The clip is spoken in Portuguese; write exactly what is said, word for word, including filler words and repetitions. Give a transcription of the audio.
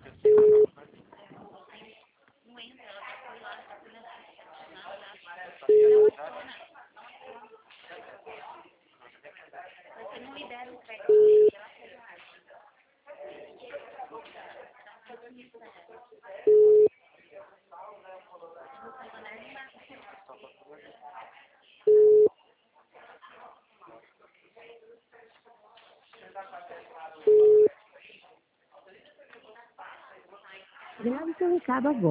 Não entra, ela já foi lá, já foi na você não libera o crédito dele, ela pega a arte. Grave seu recado agora.